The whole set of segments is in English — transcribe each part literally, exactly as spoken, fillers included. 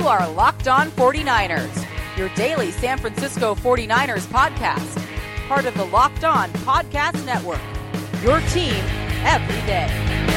are Locked On forty-niners, your daily San Francisco forty-niners podcast, part of the Locked On Podcast Network, your team every day.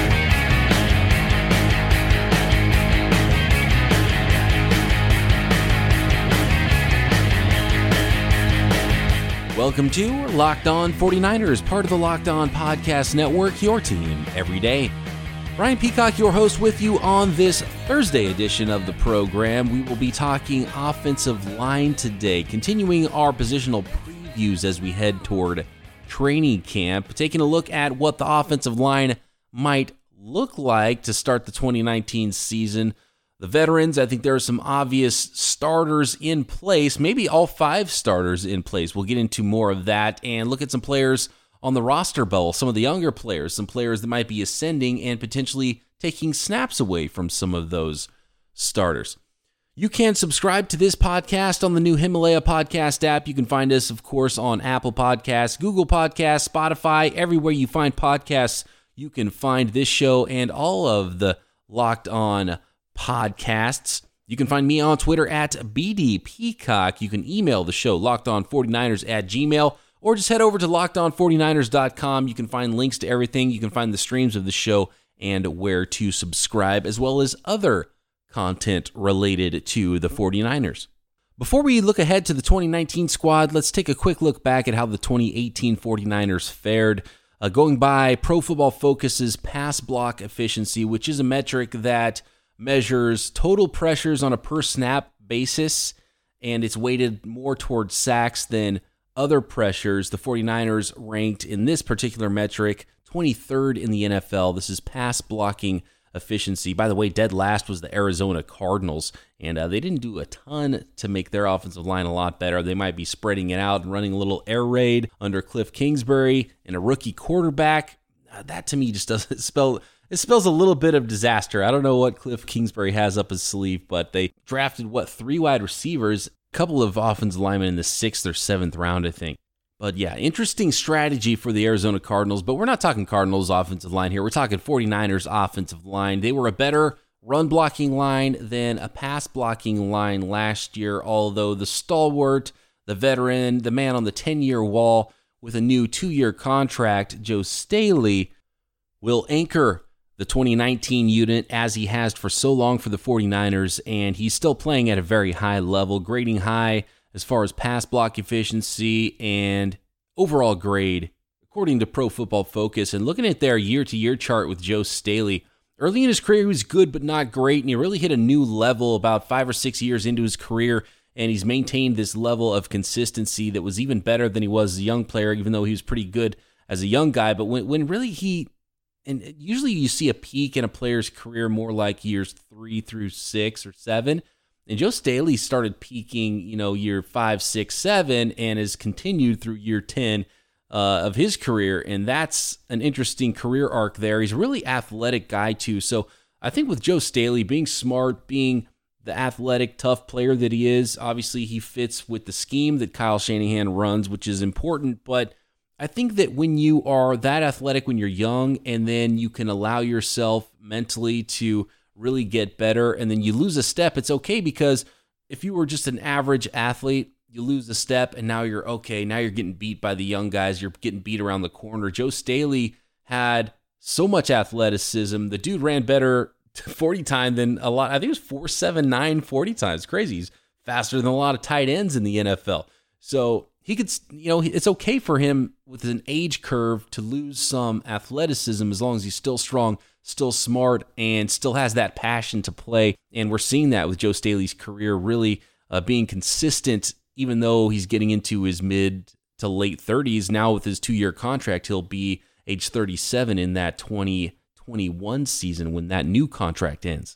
Welcome to Locked On forty-niners, part of the Locked On Podcast Network, your team every day. Ryan Peacock, your host, with you on this Thursday edition of the program. We will be talking offensive line today, continuing our positional previews as we head toward training camp, taking a look at what the offensive line might look like to start the twenty nineteen season. The veterans, I think there are some obvious starters in place, maybe all five starters in place. We'll get into more of that and look at some players on the roster bubble, some of the younger players, some players that might be ascending and potentially taking snaps away from some of those starters. You can subscribe to this podcast on the new Himalaya podcast app. You can find us, of course, on Apple Podcasts, Google Podcasts, Spotify, everywhere you find podcasts. You can find this show and all of the Locked On podcasts. You can find me on Twitter at B D Peacock. You can email the show, locked on forty-niners at gmail, or just head over to locked on forty-niners dot com. You can find links to everything. You can find the streams of the show and where to subscribe, as well as other content related to the forty-niners. Before we look ahead to the twenty nineteen squad, let's take a quick look back at how the twenty eighteen forty-niners fared. Uh, going by Pro Football Focus's pass block efficiency, which is a metric that measures total pressures on a per snap basis, and it's weighted more towards sacks than other pressures. The forty-niners ranked in this particular metric twenty-third in the N F L. This is pass blocking efficiency. By the way, dead last was the Arizona Cardinals, and uh, they didn't do a ton to make their offensive line a lot better. They might be spreading it out and running a little air raid under Cliff Kingsbury and a rookie quarterback. Uh, that to me just doesn't spell... It spells a little bit of disaster. I don't know what Cliff Kingsbury has up his sleeve, but they drafted, what, three wide receivers, a couple of offensive linemen in the sixth or seventh round, I think. But yeah, interesting strategy for the Arizona Cardinals, but we're not talking Cardinals offensive line here. We're talking forty-niners offensive line. They were a better run-blocking line than a pass-blocking line last year, although the stalwart, the veteran, the man on the ten-year wall with a new two-year contract, Joe Staley, will anchor the twenty nineteen unit as he has for so long for the forty-niners, and he's still playing at a very high level, grading high as far as pass block efficiency and overall grade, according to Pro Football Focus. And looking at their year-to-year chart with Joe Staley, early in his career he was good but not great, and he really hit a new level about five or six years into his career, and he's maintained this level of consistency that was even better than he was as a young player, even though he was pretty good as a young guy. But when, when really he... And usually you see a peak in a player's career more like years three through six or seven. And Joe Staley started peaking, you know, year five, six, seven, and has continued through year ten uh, of his career. And that's an interesting career arc there. He's a really athletic guy, too. So I think with Joe Staley being smart, being the athletic, tough player that he is, obviously he fits with the scheme that Kyle Shanahan runs, which is important. But I think that when you are that athletic when you're young, and then you can allow yourself mentally to really get better, and then you lose a step, it's okay, because if you were just an average athlete, you lose a step, and now you're okay. Now you're getting beat by the young guys. You're getting beat around the corner. Joe Staley had so much athleticism. The dude ran better forty time than a lot. I think it was four seven nine forty times. Crazy. He's faster than a lot of tight ends in the N F L. So he could, you know, it's okay for him with an age curve to lose some athleticism as long as he's still strong, still smart, and still has that passion to play. And we're seeing that with Joe Staley's career really uh, being consistent, even though he's getting into his mid to late thirties. Now with his two-year contract, he'll be age thirty-seven in that twenty twenty-one season when that new contract ends.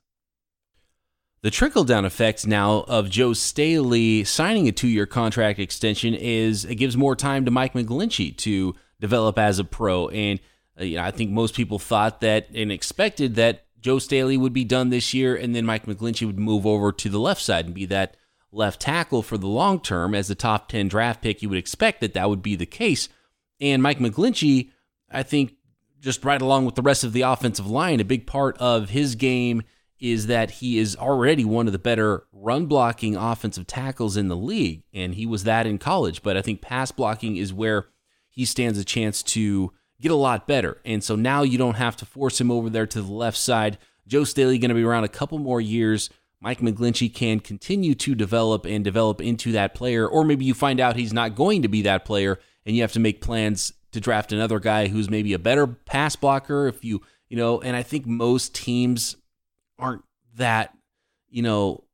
The trickle-down effect now of Joe Staley signing a two-year contract extension is it gives more time to Mike McGlinchey to develop as a pro. And uh, you know, I think most people thought that and expected that Joe Staley would be done this year, and then Mike McGlinchey would move over to the left side and be that left tackle for the long term. As a top ten draft pick, you would expect that that would be the case. And Mike McGlinchey, I think, just right along with the rest of the offensive line, a big part of his game is that he is already one of the better run-blocking offensive tackles in the league, and he was that in college. But I think pass blocking is where he stands a chance to get a lot better. And so now you don't have to force him over there to the left side. Joe Staley going to be around a couple more years. Mike McGlinchey can continue to develop and develop into that player, or maybe you find out he's not going to be that player, and you have to make plans to draft another guy who's maybe a better pass blocker. If you, you know, and I think most teams aren't that, you know,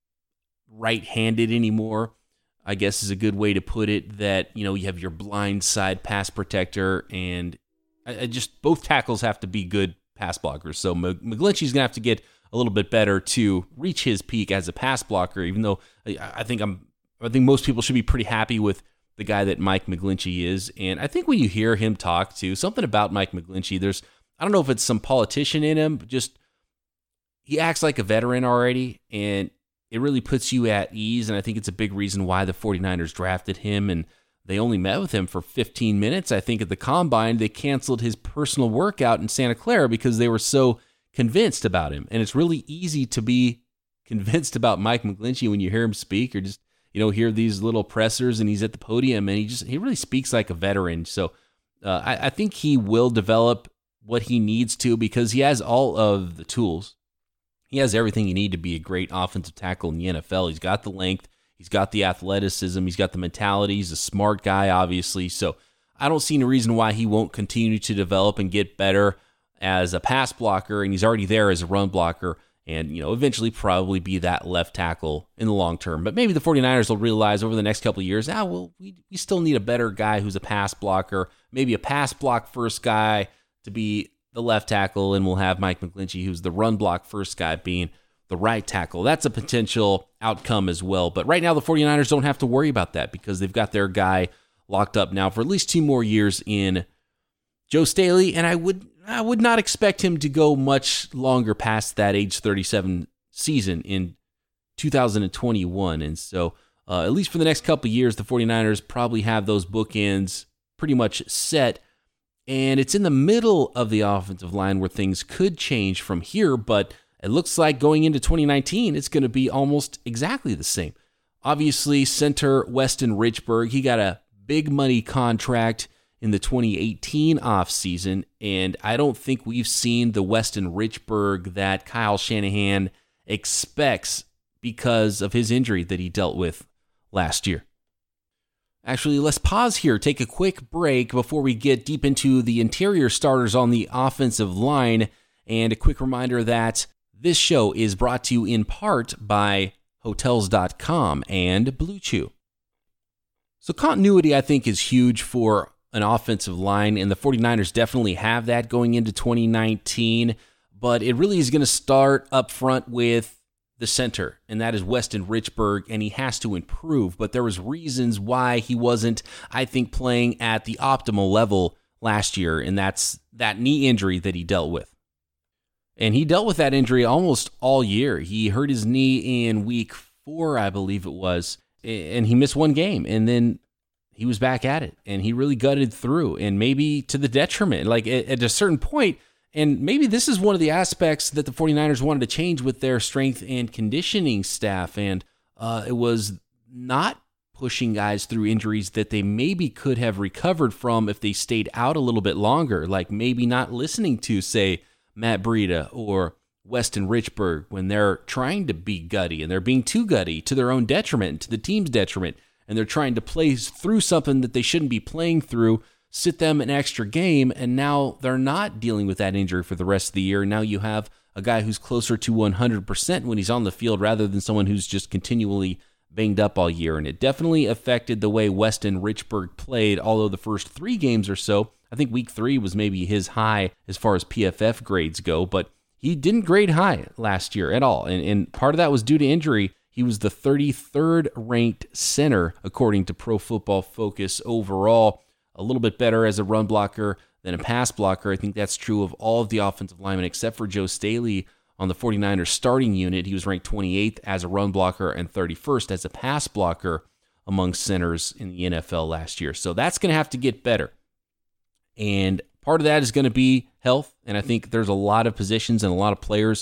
right-handed anymore, I guess is a good way to put it, that, you know, you have your blind side pass protector, and I, I just both tackles have to be good pass blockers. So McGlinchey's going to have to get a little bit better to reach his peak as a pass blocker, even though I, I think I'm I think most people should be pretty happy with the guy that Mike McGlinchey is. And I think when you hear him talk to something about Mike McGlinchey, there's, I don't know if it's some politician in him, but just he acts like a veteran already, and it really puts you at ease. And I think it's a big reason why the 49ers drafted him, and they only met with him for fifteen minutes. I think at the combine, they canceled his personal workout in Santa Clara because they were so convinced about him. And it's really easy to be convinced about Mike McGlinchey when you hear him speak, or just, you know, hear these little pressers and he's at the podium, and he just, he really speaks like a veteran. So uh, I, I think he will develop what he needs to, because he has all of the tools. He has everything you need to be a great offensive tackle in the N F L. He's got the length. He's got the athleticism. He's got the mentality. He's a smart guy, obviously. So I don't see any reason why he won't continue to develop and get better as a pass blocker, and he's already there as a run blocker, and, you know, eventually probably be that left tackle in the long term. But maybe the 49ers will realize over the next couple of years, ah, well, we, we still need a better guy who's a pass blocker, maybe a pass block first guy to be the left tackle, and we'll have Mike McGlinchey, who's the run block first guy, being the right tackle. That's a potential outcome as well. But right now, the 49ers don't have to worry about that, because they've got their guy locked up now for at least two more years in Joe Staley, and I would I would not expect him to go much longer past that age thirty-seven season in two thousand twenty-one. And so uh, at least for the next couple of years, the 49ers probably have those bookends pretty much set. And it's in the middle of the offensive line where things could change from here, but it looks like going into twenty nineteen, it's going to be almost exactly the same. Obviously, center Weston Richburg, he got a big money contract in the twenty eighteen offseason, and I don't think we've seen the Weston Richburg that Kyle Shanahan expects because of his injury that he dealt with last year. Actually, let's pause here, take a quick break before we get deep into the interior starters on the offensive line, and a quick reminder that this show is brought to you in part by Hotels dot com and Blue Chew. So continuity, I think, is huge for an offensive line, and the 49ers definitely have that going into twenty nineteen, but it really is going to start up front with the center, and that is Weston Richburg, and he has to improve, but there was reasons why he wasn't, I think, playing at the optimal level last year, and that's that knee injury that he dealt with. And he dealt with that injury almost all year. He hurt his knee in week four, I believe it was, and he missed one game, and then he was back at it, and he really gutted through, and maybe to the detriment, like at, at a certain point, and maybe this is one of the aspects that the 49ers wanted to change with their strength and conditioning staff, and uh, it was not pushing guys through injuries that they maybe could have recovered from if they stayed out a little bit longer, like maybe not listening to, say, Matt Breida or Weston Richburg when they're trying to be gutty, and they're being too gutty to their own detriment, to the team's detriment, and they're trying to play through something that they shouldn't be playing through, sit them an extra game, and now they're not dealing with that injury for the rest of the year. Now you have a guy who's closer to one hundred percent when he's on the field rather than someone who's just continually banged up all year. And it definitely affected the way Weston Richburg played, although the first three games or so, I think week three was maybe his high as far as P F F grades go, but he didn't grade high last year at all. And, and part of that was due to injury. He was the thirty-third ranked center, according to Pro Football Focus overall. A little bit better as a run blocker than a pass blocker. I think that's true of all of the offensive linemen except for Joe Staley on the 49ers starting unit. He was ranked twenty-eighth as a run blocker and thirty-first as a pass blocker among centers in the N F L last year. So that's going to have to get better. And part of that is going to be health. And I think there's a lot of positions and a lot of players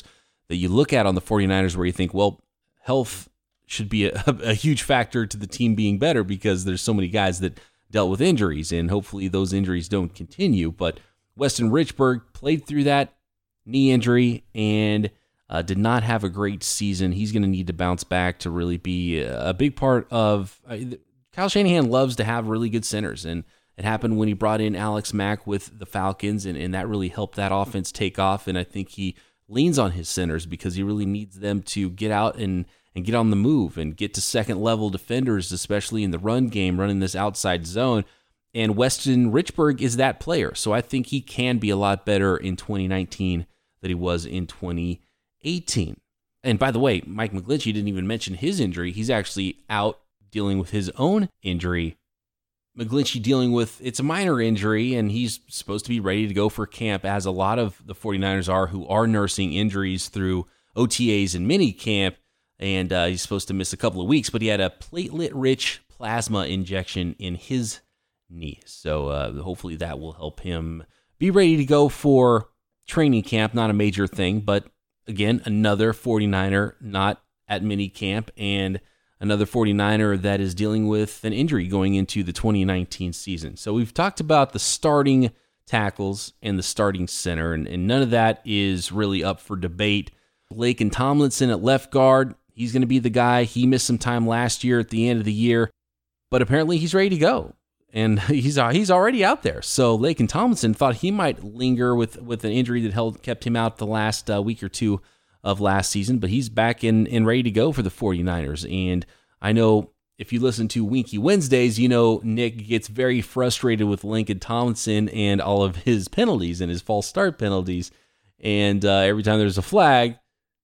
that you look at on the 49ers where you think, well, health should be a, a huge factor to the team being better because there's so many guys that dealt with injuries, and hopefully those injuries don't continue. But Weston Richburg played through that knee injury and uh, did not have a great season. He's going to need to bounce back to really be a big part of uh, Kyle Shanahan loves to have really good centers, and it happened when he brought in Alex Mack with the Falcons, and, and that really helped that offense take off. And I think he leans on his centers because he really needs them to get out and, and get on the move and get to second-level defenders, especially in the run game, running this outside zone. And Weston Richburg is that player. So I think he can be a lot better in twenty nineteen than he was in twenty eighteen. And by the way, Mike McGlinchey didn't even mention his injury. He's actually out dealing with his own injury. McGlinchey dealing with, it's a minor injury, and he's supposed to be ready to go for camp, as a lot of the 49ers are, who are nursing injuries through O T As and mini camp, and uh, he's supposed to miss a couple of weeks, but he had a platelet-rich plasma injection in his knee, so uh, hopefully that will help him be ready to go for training camp. Not a major thing, but again, another 49er not at mini camp, and another 49er that is dealing with an injury going into the twenty nineteen season. So we've talked about the starting tackles and the starting center, and, and none of that is really up for debate. Laken Tomlinson at left guard, he's going to be the guy. He missed some time last year at the end of the year, but apparently he's ready to go, and he's he's already out there. So Laken Tomlinson thought he might linger with, with an injury that held kept him out the last uh, week or two of last season, but he's back in and ready to go for the 49ers. And I know if you listen to Winky Wednesdays, you know Nick gets very frustrated with Laken Tomlinson and all of his penalties and his false start penalties. And uh, every time there's a flag,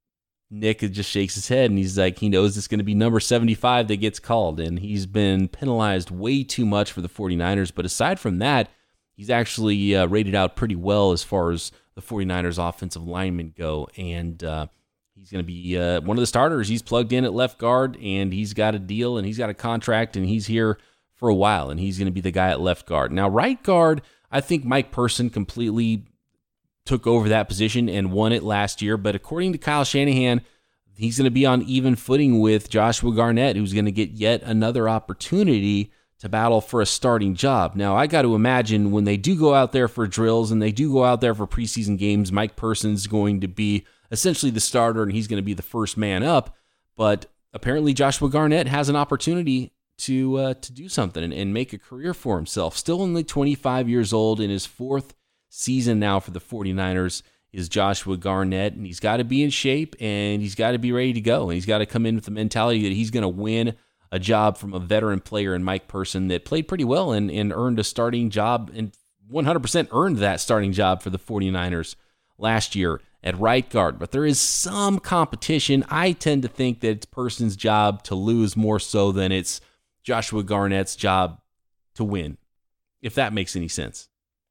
Nick just shakes his head, and he's like, he knows it's going to be number seventy-five that gets called, and he's been penalized way too much for the 49ers. But aside from that, he's actually uh, rated out pretty well as far as the 49ers offensive linemen go, and uh, he's going to be uh, one of the starters. He's plugged in at left guard, and he's got a deal, and he's got a contract, and he's here for a while, and he's going to be the guy at left guard. Now, right guard, I think Mike Person completely took over that position and won it last year, but according to Kyle Shanahan, he's going to be on even footing with Joshua Garnett, who's going to get yet another opportunity to battle for a starting job. Now, I got to imagine when they do go out there for drills and they do go out there for preseason games, Mike Person's going to be essentially the starter, and he's going to be the first man up. But apparently Joshua Garnett has an opportunity to uh, to do something and, and make a career for himself. Still only twenty-five years old, in his fourth season now for the 49ers is Joshua Garnett, and he's got to be in shape, and he's got to be ready to go, and he's got to come in with the mentality that he's going to win a job from a veteran player in Mike Person that played pretty well and, and earned a starting job, and one hundred percent earned that starting job for the 49ers last year at right guard. But there is some competition. I tend to think that it's Person's job to lose more so than it's Joshua Garnett's job to win, if that makes any sense.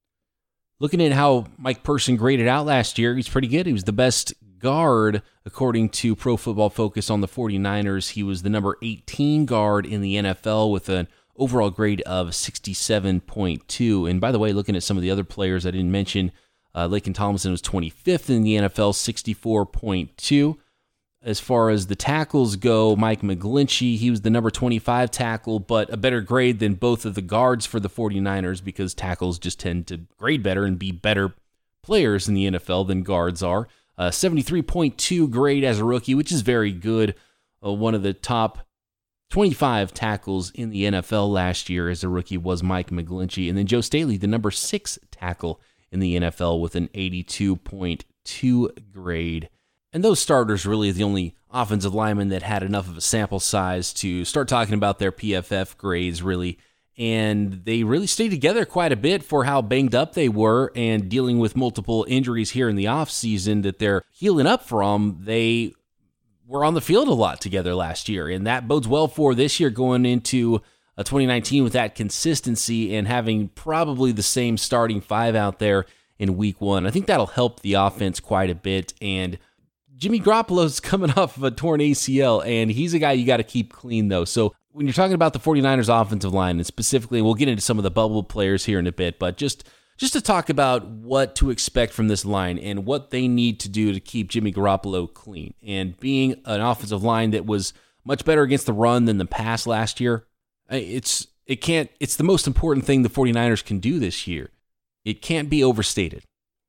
Looking at how Mike Person graded out last year, he's pretty good. He was the best guard, according to Pro Football Focus on the 49ers. He was the number eighteen guard in the N F L with an overall grade of sixty-seven point two. And by the way, looking at some of the other players I didn't mention, uh, Laken Tomlinson was twenty-fifth in the N F L, sixty-four point two. As far as the tackles go, Mike McGlinchey, he was the number twenty-five tackle, but a better grade than both of the guards for the 49ers because tackles just tend to grade better and be better players in the N F L than guards are. Uh, seventy-three point two grade as a rookie, which is very good. Uh, one of the top twenty-five tackles in the N F L last year as a rookie was Mike McGlinchey. And then Joe Staley, the number six tackle in the N F L with an eighty-two point two grade. And those starters really are the only offensive linemen that had enough of a sample size to start talking about their P F F grades, really. And they really stayed together quite a bit for how banged up they were and dealing with multiple injuries here in the offseason that they're healing up from. They were on the field a lot together last year, and that bodes well for this year going into uh, twenty nineteen with that consistency and having probably the same starting five out there in week one. I think that'll help the offense quite a bit. And Jimmy Garoppolo's coming off of a torn A C L, and he's a guy you got to keep clean, though. So when you're talking about the 49ers offensive line, and specifically, we'll get into some of the bubble players here in a bit, but just just to talk about what to expect from this line and what they need to do to keep Jimmy Garoppolo clean. And being an offensive line that was much better against the run than the pass last year, it's it can't it's the most important thing the 49ers can do this year. It can't be overstated.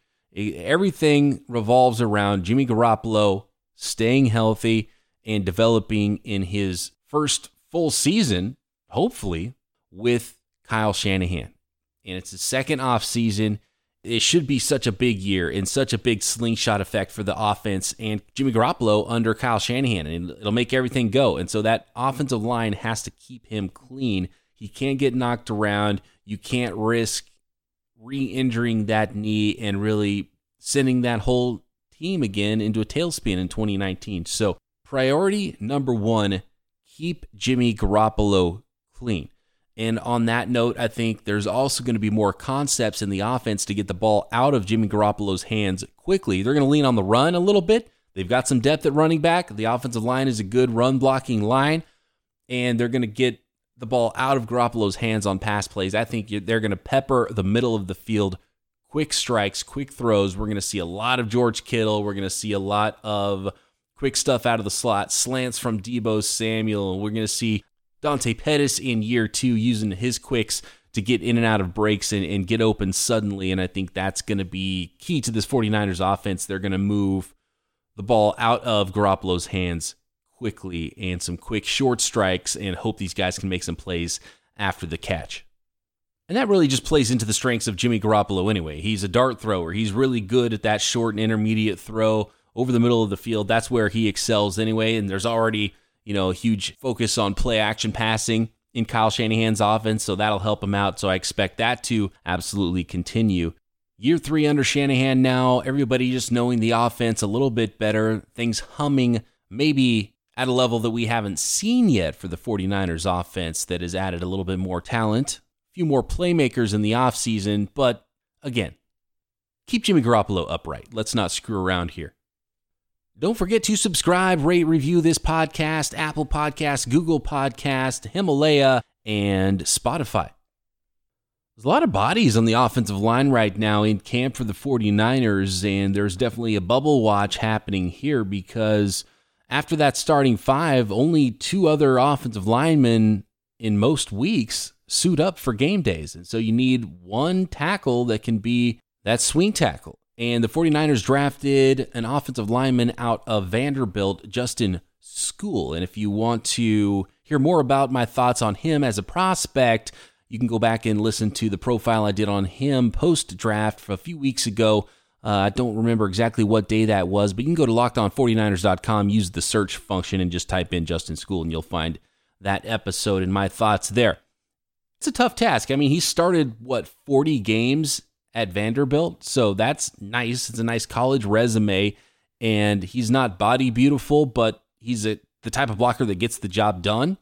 Everything revolves around Jimmy Garoppolo staying healthy and developing in his first full season, hopefully, with Kyle Shanahan. And it's the second offseason. It should be such a big year and such a big slingshot effect for the offense and Jimmy Garoppolo under Kyle Shanahan, and it'll make everything go. And so that offensive line has to keep him clean. He can't get knocked around. You can't risk re-injuring that knee and really sending that whole team again into a tailspin in twenty nineteen. So priority number one, keep Jimmy Garoppolo clean. And on that note, I think there's also going to be more concepts in the offense to get the ball out of Jimmy Garoppolo's hands quickly. They're going to lean on the run a little bit. They've got some depth at running back. The offensive line is a good run-blocking line, and they're going to get the ball out of Garoppolo's hands on pass plays. I think they're going to pepper the middle of the field, quick strikes, quick throws. We're going to see a lot of George Kittle. We're going to see a lot of quick stuff out of the slot, slants from Deebo Samuel. We're going to see Dante Pettis in year two using his quicks to get in and out of breaks and, and get open suddenly, and I think that's going to be key to this 49ers offense. They're going to move the ball out of Garoppolo's hands quickly and some quick short strikes and hope these guys can make some plays after the catch. And that really just plays into the strengths of Jimmy Garoppolo anyway. He's a dart thrower. He's really good at that short and intermediate throw over the middle of the field. That's where he excels anyway, and there's already you know, a huge focus on play action passing in Kyle Shanahan's offense, so that'll help him out. So I expect that to absolutely continue. Year three under Shanahan now, everybody just knowing the offense a little bit better, things humming maybe at a level that we haven't seen yet for the 49ers offense that has added a little bit more talent, a few more playmakers in the offseason, but again, keep Jimmy Garoppolo upright. Let's not screw around here. Don't forget to subscribe, rate, review this podcast, Apple Podcasts, Google Podcasts, Himalaya, and Spotify. There's a lot of bodies on the offensive line right now in camp for the 49ers, and there's definitely a bubble watch happening here because after that starting five, only two other offensive linemen in most weeks suit up for game days. And so you need one tackle that can be that swing tackle. And the 49ers drafted an offensive lineman out of Vanderbilt, Justin Skule. And if you want to hear more about my thoughts on him as a prospect, you can go back and listen to the profile I did on him post-draft a few weeks ago. Uh, I don't remember exactly what day that was, but you can go to locked on forty niners dot com, use the search function, and just type in Justin Skule, and you'll find that episode and my thoughts there. It's a tough task. I mean, he started, what, forty games at Vanderbilt, so that's nice. It's a nice college resume, and he's not body beautiful, but he's a, the type of blocker that gets the job done.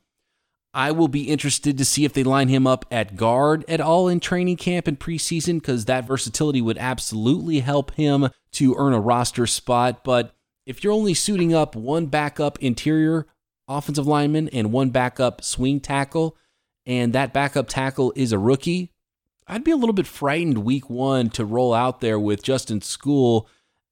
I will be interested to see if they line him up at guard at all in training camp and preseason, because that versatility would absolutely help him to earn a roster spot. But if you're only suiting up one backup interior offensive lineman and one backup swing tackle, and that backup tackle is a rookie, I'd be a little bit frightened week one to roll out there with Justin Skule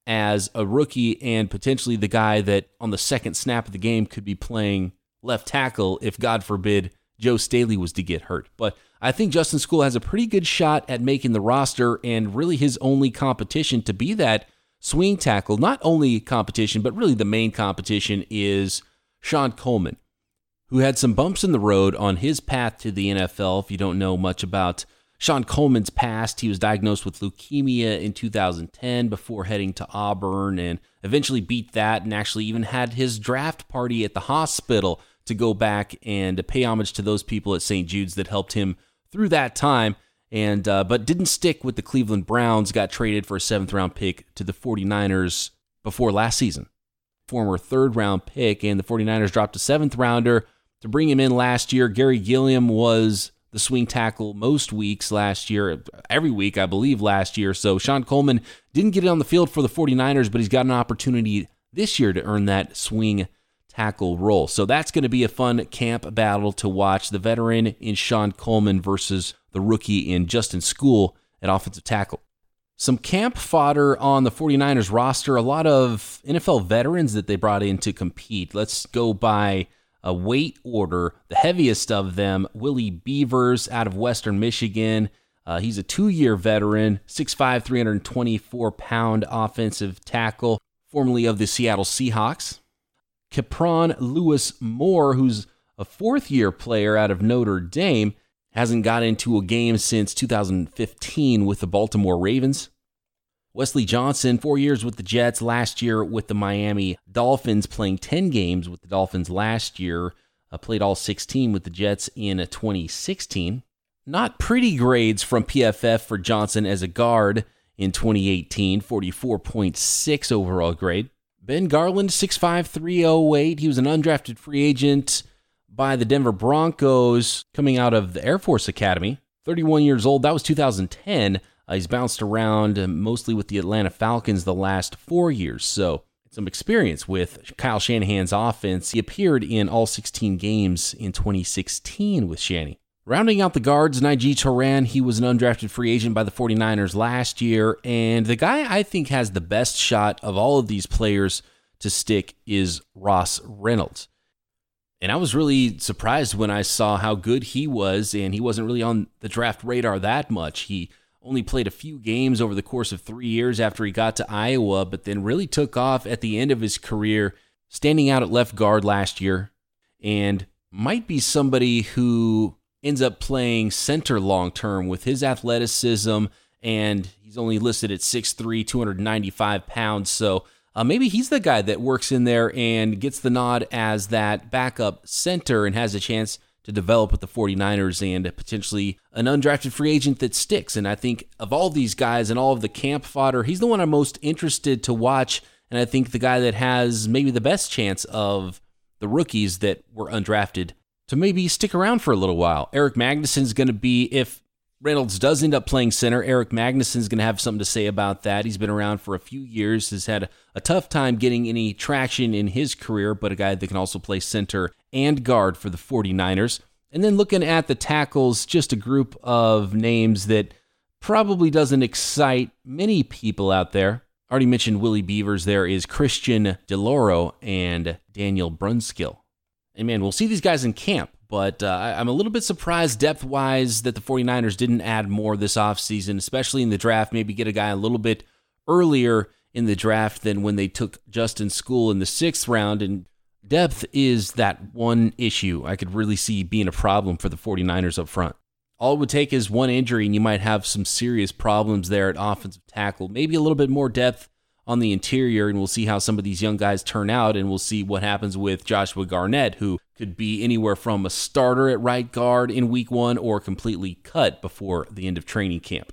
as a rookie and potentially the guy that on the second snap of the game could be playing left tackle if, God forbid, Joe Staley was to get hurt. But I think Justin Skule has a pretty good shot at making the roster, and really his only competition to be that swing tackle, not only competition, but really the main competition, is Sean Coleman, who had some bumps in the road on his path to the N F L. If you don't know much about Sean Coleman's past, he was diagnosed with leukemia in two thousand ten before heading to Auburn and eventually beat that and actually even had his draft party at the hospital to go back and pay homage to those people at Saint Jude's that helped him through that time, and uh, but didn't stick with the Cleveland Browns, got traded for a seventh round pick to the 49ers before last season. Former third round pick, and the 49ers dropped a seventh rounder to bring him in last year. Gary Gilliam was the swing tackle most weeks last year, every week, I believe, last year. So Sean Coleman didn't get it on the field for the 49ers, but he's got an opportunity this year to earn that swing tackle role. So that's going to be a fun camp battle to watch. The veteran in Sean Coleman versus the rookie in Justin Skule at offensive tackle. Some camp fodder on the 49ers roster, a lot of N F L veterans that they brought in to compete. Let's go by a weight order. The heaviest of them, Willie Beavers out of Western Michigan. Uh, he's a two-year veteran, six five, three hundred twenty-four pound offensive tackle, formerly of the Seattle Seahawks. Capron Lewis Moore, who's a fourth-year player out of Notre Dame, hasn't got into a game since two thousand fifteen with the Baltimore Ravens. Wesley Johnson, four years with the Jets, last year with the Miami Dolphins, playing ten games with the Dolphins last year, uh, played all sixteen with the Jets in twenty sixteen. Not pretty grades from P F F for Johnson as a guard in twenty eighteen, forty-four point six overall grade. Ben Garland, six five, three oh eight. He was an undrafted free agent by the Denver Broncos coming out of the Air Force Academy. thirty-one years old. That was two thousand ten. Uh, he's bounced around uh, mostly with the Atlanta Falcons the last four years. So some experience with Kyle Shanahan's offense. He appeared in all sixteen games in twenty sixteen with Shanny. Rounding out the guards, Najee Toran, he was an undrafted free agent by the 49ers last year, and the guy I think has the best shot of all of these players to stick is Ross Reynolds. And I was really surprised when I saw how good he was, and he wasn't really on the draft radar that much. He only played a few games over the course of three years after he got to Iowa, but then really took off at the end of his career, standing out at left guard last year, and might be somebody who ends up playing center long-term with his athleticism, and he's only listed at six three, two hundred ninety-five pounds, so uh, maybe he's the guy that works in there and gets the nod as that backup center and has a chance to develop with the 49ers and potentially an undrafted free agent that sticks. And I think of all these guys and all of the camp fodder, he's the one I'm most interested to watch, and I think the guy that has maybe the best chance of the rookies that were undrafted to maybe stick around for a little while. Eric Magnuson's going to be, if Reynolds does end up playing center, Eric Magnuson's going to have something to say about that. He's been around for a few years, has had a tough time getting any traction in his career, but a guy that can also play center and guard for the 49ers. And then looking at the tackles, just a group of names that probably doesn't excite many people out there. Already mentioned Willie Beavers. There is Christian DeLauro and Daniel Brunskill. And man, we'll see these guys in camp, but uh, I'm a little bit surprised depth-wise that the 49ers didn't add more this offseason, especially in the draft, maybe get a guy a little bit earlier in the draft than when they took Justin Skule in the sixth round. And depth is that one issue I could really see being a problem for the 49ers up front. All it would take is one injury, and you might have some serious problems there at offensive tackle. Maybe a little bit more depth on the interior, and we'll see how some of these young guys turn out, and we'll see what happens with Joshua Garnett, who could be anywhere from a starter at right guard in week one or completely cut before the end of training camp.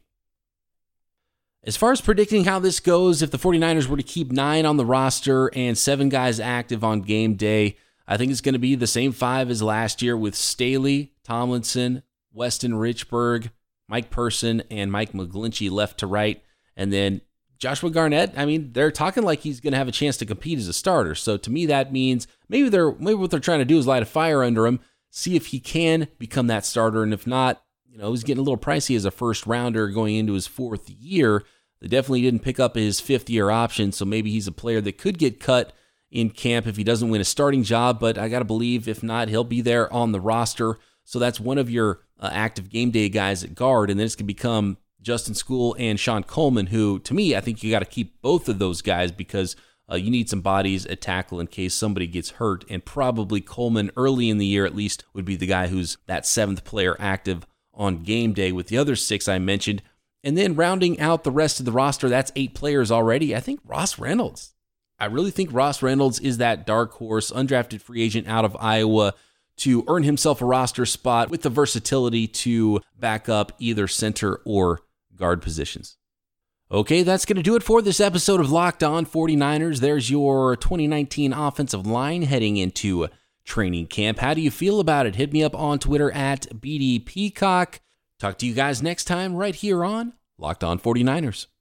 As far as predicting how this goes, if the 49ers were to keep nine on the roster and seven guys active on game day, I think it's going to be the same five as last year with Staley, Tomlinson, Weston Richburg, Mike Person, and Mike McGlinchey left to right, and then Joshua Garnett, I mean, they're talking like he's going to have a chance to compete as a starter. So to me, that means maybe they're maybe what they're trying to do is light a fire under him, see if he can become that starter. And if not, you know, he's getting a little pricey as a first rounder going into his fourth year. They definitely didn't pick up his fifth year option. So maybe he's a player that could get cut in camp if he doesn't win a starting job. But I got to believe if not, he'll be there on the roster. So that's one of your uh, active game day guys at guard. And then it's going to become Justin Skule and Sean Coleman, who, to me, I think you got to keep both of those guys because uh, you need some bodies at tackle in case somebody gets hurt, and probably Coleman early in the year at least would be the guy who's that seventh player active on game day with the other six I mentioned. And then rounding out the rest of the roster, that's eight players already. I think Ross Reynolds. I really think Ross Reynolds is that dark horse, undrafted free agent out of Iowa to earn himself a roster spot with the versatility to back up either center or guard positions. Okay, that's going to do it for this episode of Locked On 49ers. There's your twenty nineteen offensive line heading into training camp. How do you feel about it? Hit me up on Twitter at B D Peacock. Talk to you guys next time right here on Locked On 49ers.